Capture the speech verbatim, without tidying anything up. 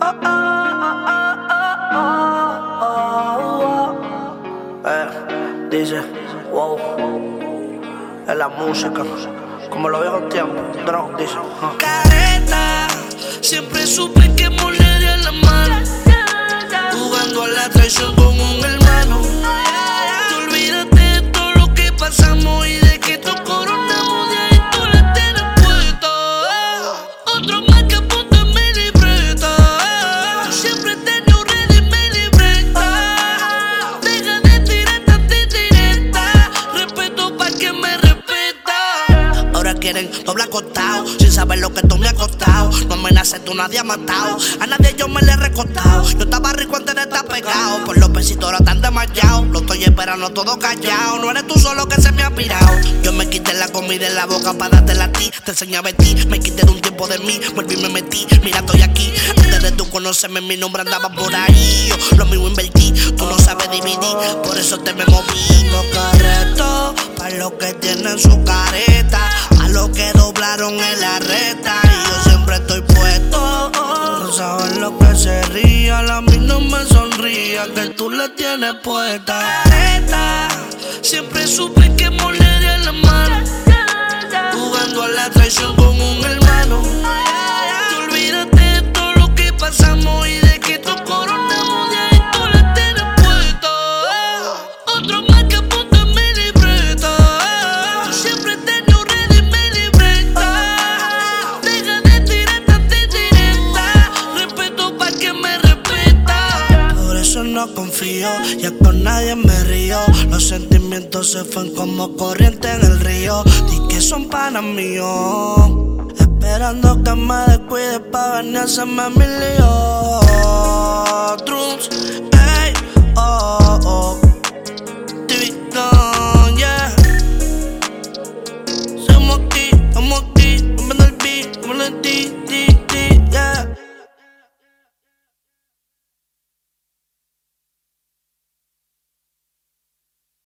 Eh, dice, wow, es la música, como los viejos tiempos, drop, dice. Uh. Careta, siempre supe que molería la mano, jugando a la traición con un hermano. Te olvidaste de todo lo que pasamos y de que tú coronamos, de ahí tú la tienes puesta. Otro más que apunta en mi libreta, yo siempre tengo ready mi libreta. Deja de tirar tanta indirecta, respeto pa' que me respeta. Ahora quieren doble acostado, sin saber lo que tú me has costado. No amenaces, tú nadie ha matado, a nadie yo me le he recostado. Yo estaba rico antes de estar pegado, por los besitos ahora tan demasiado. Lo estoy esperando todo callado, no eres tú solo que se me ha pirado. Yo me quité la comida en la boca para dártela a ti, te enseñé a vestir, me quité de un tiempo de mí, volví y me metí, mira estoy aquí. Antes de tú conocerme mi nombre andaba por ahí, yo lo mismo invertí, tú no sabes dividir, por eso te me moví. No carreto, pa' los que tienen su careta, a los que doblaron en la reta, y yo siempre estoy puesto. No sabes lo que se ría, a mí no me sonría, que tú le tienes puesta. Careta, siempre supe que molería la mano, jugando a la traición con un hermano. Te olvidaste de todo lo que pasamos y de que tú coronamos, de ahí tú la tienes puesta. Otro más que apunta en mi libreta, yo siempre tengo ready mi libreta. Deja de tirar tanta indirecta, respeto pa' que me respeta. Por eso no confío, ya con nadie me río. Los sentimientos se fueron como corriente en el río. Di que son panas míos, esperando que me descuide pa' venir a hacerme mi lío. Drums, ey, oh, oh, T V Gun, yeah. Somos aquí, estamos aquí.